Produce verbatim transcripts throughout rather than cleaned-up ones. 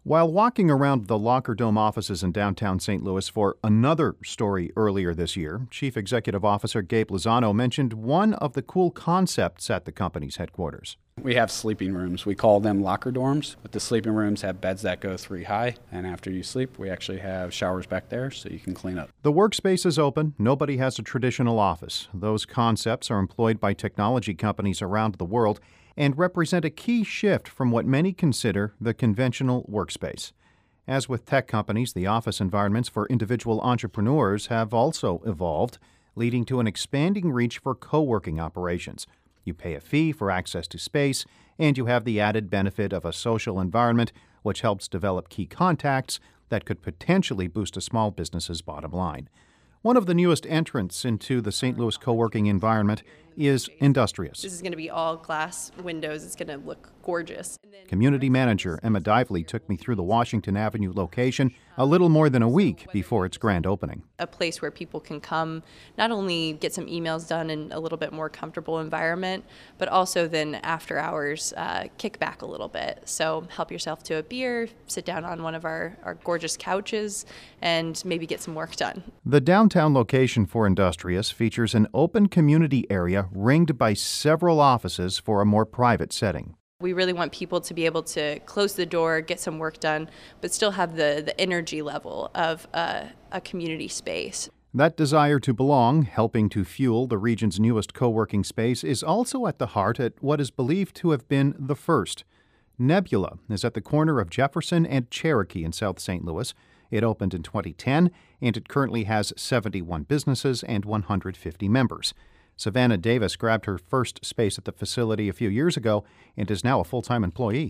While walking around the Locker Dome offices in downtown Saint Louis for another story earlier this year, Chief Executive Officer Gabe Lozano mentioned one of the cool concepts at the company's headquarters. We have sleeping rooms. We call them locker dorms, but the sleeping rooms have beds that go three high, and after you sleep, we actually have showers back there so you can clean up. The workspace is open. Nobody has a traditional office. Those concepts are employed by technology companies around the world and represent a key shift from what many consider the conventional workspace. As with tech companies, the office environments for individual entrepreneurs have also evolved, leading to an expanding reach for co-working operations. You pay a fee for access to space, and you have the added benefit of a social environment which helps develop key contacts that could potentially boost a small business's bottom line. One of the newest entrants into the Saint Louis co-working environment is Industrious. This is going to be all glass windows. It's going to look gorgeous. Community manager Emma Dively took me through the Washington Avenue location a little more than a week before its grand opening. A place where people can come, not only get some emails done in a little bit more comfortable environment, but also then after hours uh, kick back a little bit. So help yourself to a beer, sit down on one of our, our gorgeous couches, and maybe get some work done. The downtown location for Industrious features an open community area ringed by several offices for a more private setting. We really want people to be able to close the door, get some work done, but still have the, the energy level of a, a community space. That desire to belong, helping to fuel the region's newest co-working space, is also at the heart at what is believed to have been the first. Nebula is at the corner of Jefferson and Cherokee in South Saint Louis. It opened in twenty ten, and it currently has seventy-one businesses and one hundred fifty members. Savannah Davis grabbed her first space at the facility a few years ago and is now a full-time employee.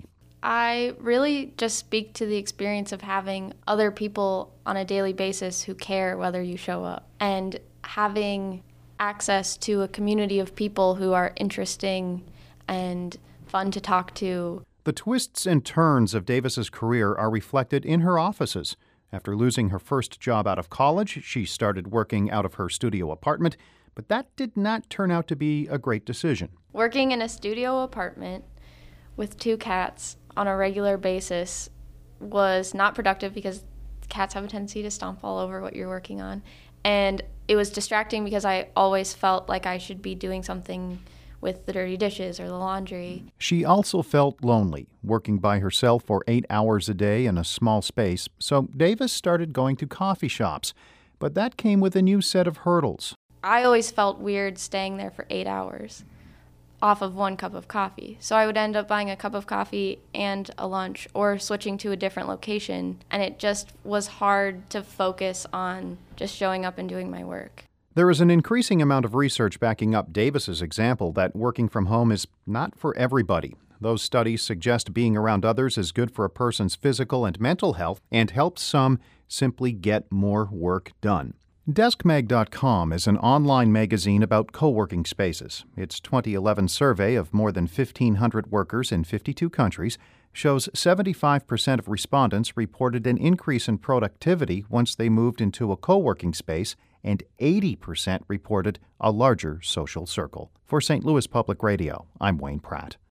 I really just speak to the experience of having other people on a daily basis who care whether you show up, and having access to a community of people who are interesting and fun to talk to. The twists and turns of Davis's career are reflected in her offices. After losing her first job out of college, she started working out of her studio apartment, but that did not turn out to be a great decision. Working in a studio apartment with two cats on a regular basis was not productive because cats have a tendency to stomp all over what you're working on. And it was distracting because I always felt like I should be doing something with the dirty dishes or the laundry. She also felt lonely, working by herself for eight hours a day in a small space, so Davis started going to coffee shops. But that came with a new set of hurdles. I always felt weird staying there for eight hours off of one cup of coffee. So I would end up buying a cup of coffee and a lunch or switching to a different location, and it just was hard to focus on just showing up and doing my work. There is an increasing amount of research backing up Davis's example that working from home is not for everybody. Those studies suggest being around others is good for a person's physical and mental health and helps some simply get more work done. Desk Mag dot com is an online magazine about co-working spaces. Its twenty eleven survey of more than fifteen hundred workers in fifty-two countries shows seventy-five percent of respondents reported an increase in productivity once they moved into a co-working space, and eighty percent reported a larger social circle. For Saint Louis Public Radio, I'm Wayne Pratt.